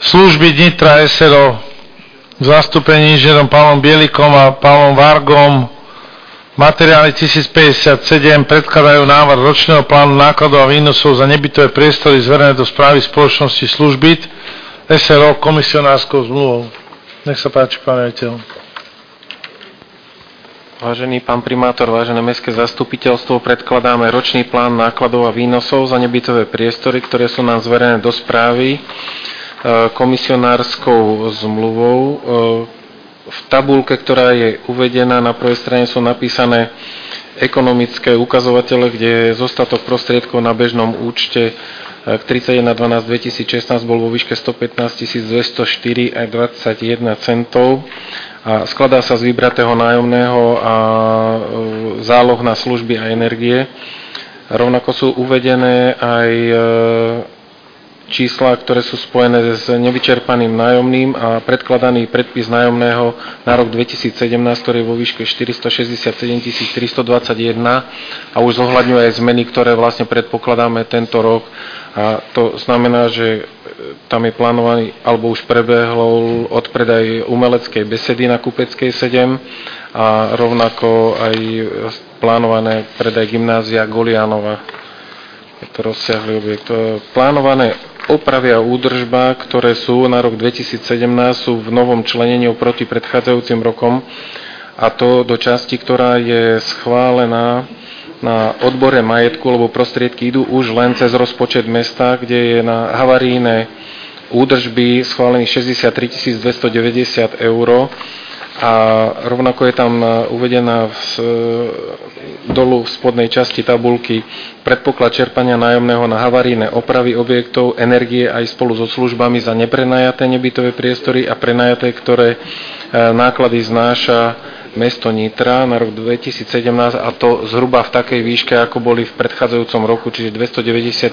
služby Nitra SRO v zastúpení inžinierom Pavlom Bielikom a Pavlom Vargom. Materiály 1057 predkladajú návrh ročného plánu nákladov a výnosov za nebytové priestory zverené do správy spoločnosti Službyt SRO komisionárskou zmluvou. Nech sa páči, pán riaditeľ. Vážený pán primátor, vážené mestské zastupiteľstvo, predkladáme ročný plán nákladov a výnosov za nebytové priestory, ktoré sú nám zverené do správy komisionárskou zmluvou. V tabuľke, ktorá je uvedená, na prvej strane sú napísané ekonomické ukazovatele, kde je zostatok prostriedkov na bežnom účte k 31.12.2016 bol vo výške 115 204 aj 21 centov. A skladá sa z vybratého nájomného a záloh na služby a energie. Rovnako sú uvedené aj čísla, ktoré sú spojené s nevyčerpaným nájomným a predkladaný predpis nájomného na rok 2017, ktorý je vo výške 467 321 a už zohľadňuje aj zmeny, ktoré vlastne predpokladáme tento rok. A to znamená, že tam je plánovaný, alebo už prebehol odpredaj umeleckej besedy na Kupeckej 7 a rovnako aj plánované predaj gymnázia Golianova. Je to rozsiahly objekt. Plánované opravy a údržba, ktoré sú na rok 2017, sú v novom členení oproti predchádzajúcim rokom, a to do časti, ktorá je schválená na odbore majetku, lebo prostriedky idú už len cez rozpočet mesta, kde je na havarijné údržby schválených 63 290 eur a rovnako je tam uvedená dolu v spodnej časti tabuľky predpoklad čerpania nájomného na havarijné opravy objektov, energie aj spolu so službami za neprenajaté nebytové priestory a prenajaté, ktoré náklady znáša mesto Nitra na rok 2017, a to zhruba v takej výške, ako boli v predchádzajúcom roku, čiže 290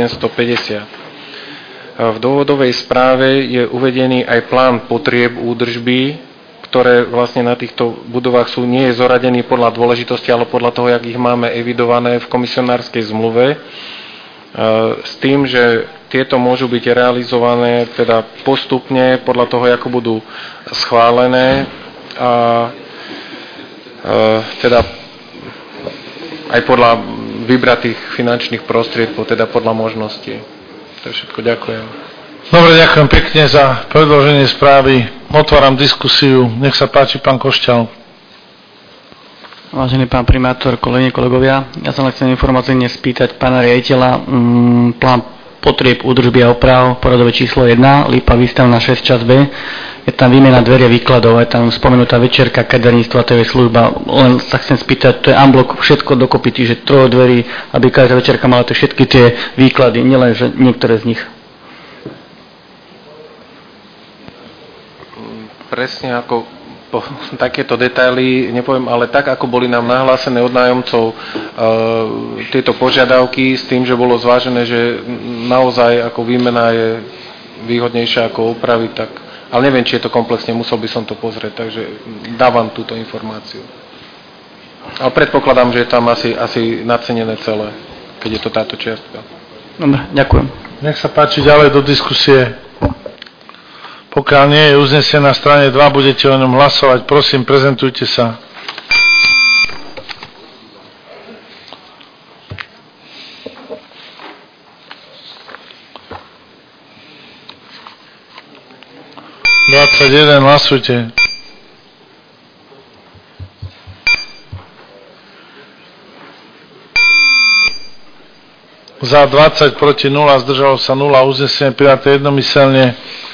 750. V dôvodovej správe je uvedený aj plán potrieb údržby, ktoré vlastne na týchto budovách sú, nie je zoradený podľa dôležitosti, ale podľa toho, jak ich máme evidované v komisionárskej zmluve, s tým, že tieto môžu byť realizované teda postupne podľa toho, ako budú schválené a teda aj podľa vybratých finančných prostriedkov, teda podľa možností. To je všetko, ďakujem. Dobre, ďakujem pekne za predloženie správy. Otváram diskusiu. Nech sa páči, pán Košťal. Vážený pán primátor, kolegyne, kolegovia, ja sa len chcem informáciálne spýtať pána riaditeľa, plán potrieb údržby a oprav, poradové číslo 1, Lípa výstavná 6 čas B. Je tam výmena dverie výkladov, je tam spomenutá večerka, kaderníctva, to je služba. Len sa chcem spýtať, to je unblock, všetko dokopy, čiže troje dverí, aby každá večerka mala to všetky tie výklady, nielen že niektoré z nich. Presne ako takéto detaily nepoviem, ale tak, ako boli nám nahlásené od nájomcov tieto požiadavky s tým, že bolo zvážené, že naozaj ako výmena je výhodnejšia ako opravy, tak, ale neviem, či je to komplexne, musel by som to pozrieť, takže dávam túto informáciu. Ale predpokladám, že je tam asi nacenené celé, keď je to táto čiastka. Dobre, ďakujem. Nech sa páči ďalej do diskusie. Pokiaľ nie je uznesené na strane 2, budete o ňom hlasovať. Prosím, prezentujte sa. Hlasujte. Za 20, proti 0, zdržalo sa 0, uznesenie prijaté jednomyselne.